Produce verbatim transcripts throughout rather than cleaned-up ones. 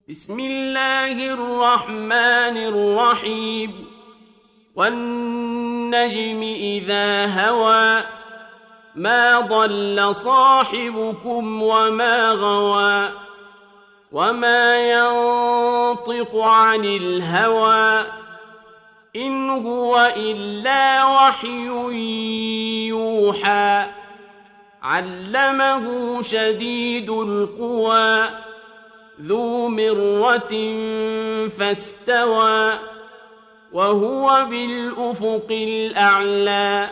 بسم الله الرحمن الرحيم والنجم إذا هوى ما ضل صاحبكم وما غوى وما ينطق عن الهوى إن هو إلا وحي يوحى علمه شديد القوى ذو مرة فاستوى وهو بالأفق الأعلى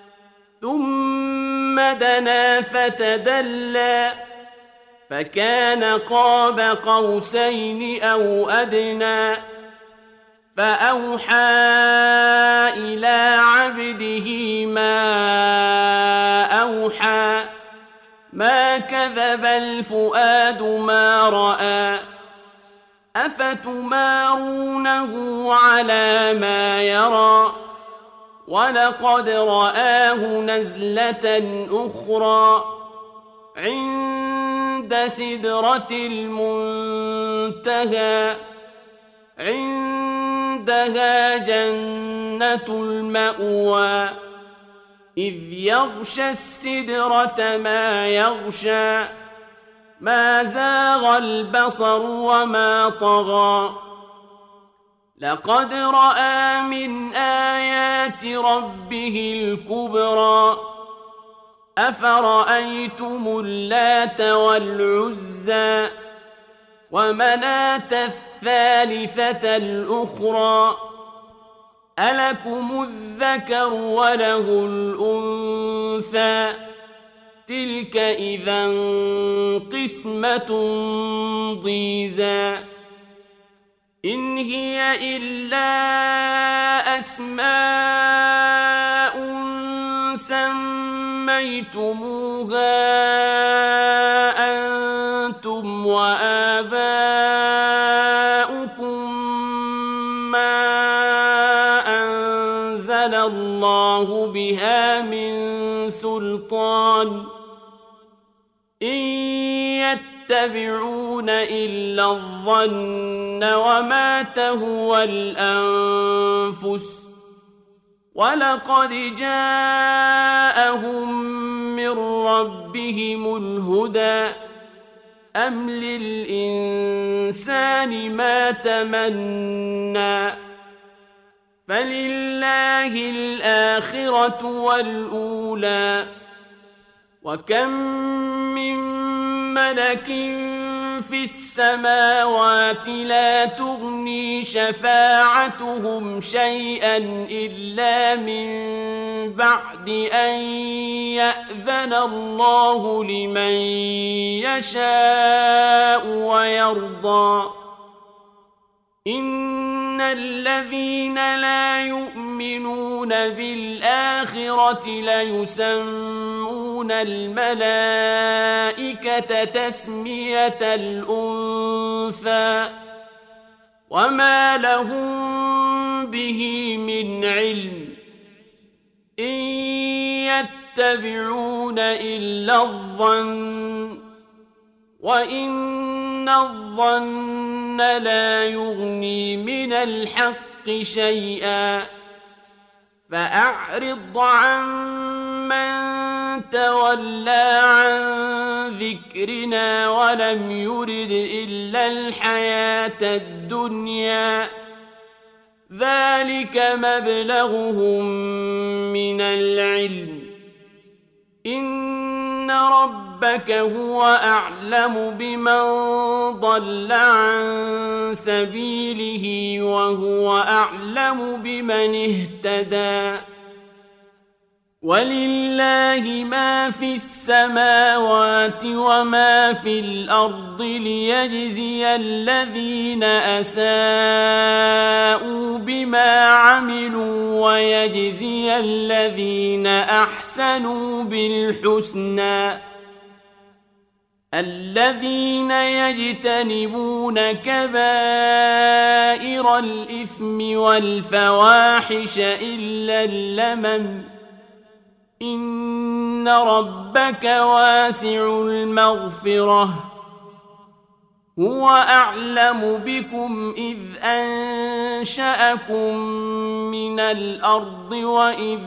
ثم دنا فتدلى فكان قاب قوسين أو أدنى فأوحى إلى عبده ما أوحى ما كذب الفؤاد ما رأى أفتمارونه على ما يرى ولقد رآه نزلة أخرى عند سدرة المنتهى عندها جنة المأوى إذ يغشى السدرة ما يغشى ما زاغ البصر وما طغى لقد رأى من آيات ربه الكبرى أفرأيتم اللات والعزى ومناة الثالثة الأخرى ألكم الذكر وله الأنثى تلك إذا قسمة ضيزى إن هي إلا أسماء سميتموها أنتم وآباؤكم ما أنزل الله بها من سلطان إن يتبعون إلا الظن وما تهوى الأنفس ولقد جاءهم من ربهم الهدى أم للإنسان ما تمنى فلله الآخرة والأولى وكم من ملك في السماوات لا تغني شفاعتهم شيئا إلا من بعد أن يأذن الله لمن يشاء ويرضى إن الذين لا يؤمنون بالآخرة ليسمون الملائكة تسمية الأنثى وما لهم به من علم إن يتبعون إلا الظن وإن الظن لا يغني من الحق شيئا فأعرض عن من تولى عن ذكرنا ولم يرد إلا الحياة الدنيا ذلك مبلغهم من العلم إن ربك هو أعلم بمن ضل عن سبيله وهو أعلم بمن اهتدى ولله ما في السماوات وما في الأرض ليجزي الذين أساءوا بما عملوا ويجزي الذين أحسنوا بالحسنى الذين يجتنبون كبائر الإثم والفواحش إلا اللمم إن ربك واسع المغفرة هو أعلم بكم إذ أنشأكم من الأرض وإذ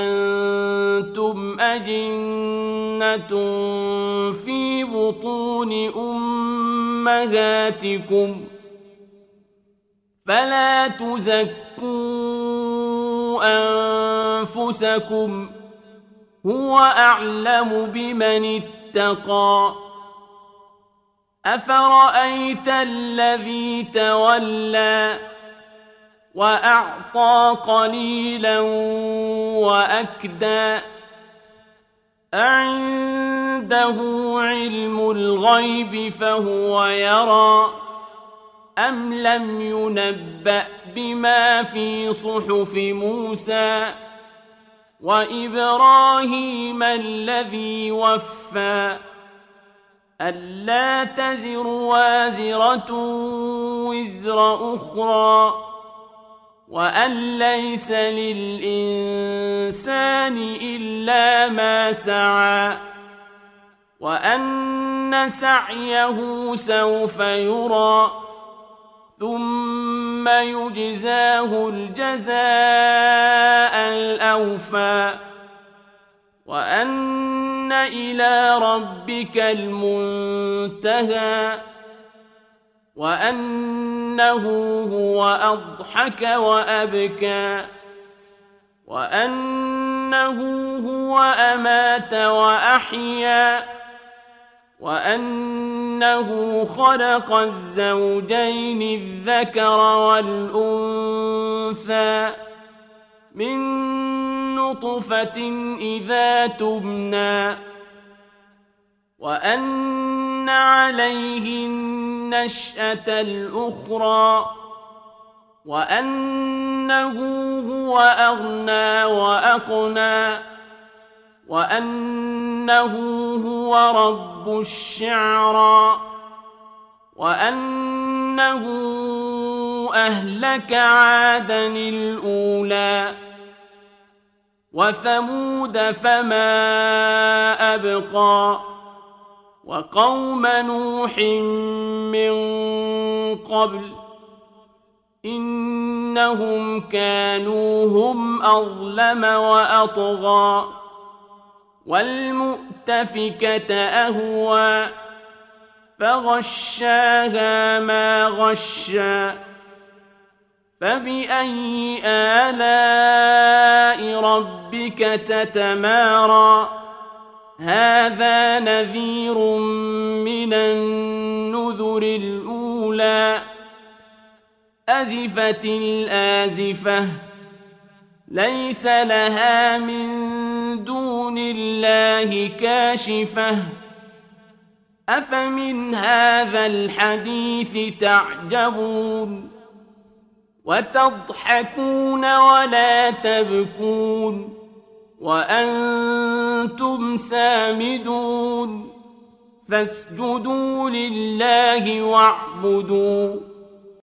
أنتم أجنة في بطون أمهاتكم فلا تزكوا أنفسكم هو أعلم بمن اتقى أفرأيت الذي تولى وأعطى قليلا وأكدى أعنده علم الغيب فهو يرى أم لم ينبأ بما في صحف موسى وإبراهيم الذي وفى ألا تزر وازرة وزر أخرى وأن ليس للإنسان إلا ما سعى وأن سعيه سوف يرى ثم يجزاه الجزاء الأوفى وأن إلى ربك المنتهى وأنه هو أضحك وأبكى وأنه هو أمات وأحيا وأنه خلق الزوجين الذكر والأنثى من نطفة إذا تمنى وأن عليه النشأة الأخرى وأنه هو أغنى وأقنى وأنه هو رب الشعرى وأنه أهلك عادا الأولى وثمود فما أبقى وقوم نوح من قبل إنهم كانوا هم أظلم وأطغى والمؤتفكة أهوى فغشاها ما غشى فبأي آلاء ربك تتمارى هذا نذير من النذر الأولى أزفت الآزفة ليس لها من دون الله كاشفة أفمن هذا الحديث تعجبون وتضحكون ولا تبكون وأنتم سامدون فاسجدوا لله واعبدوا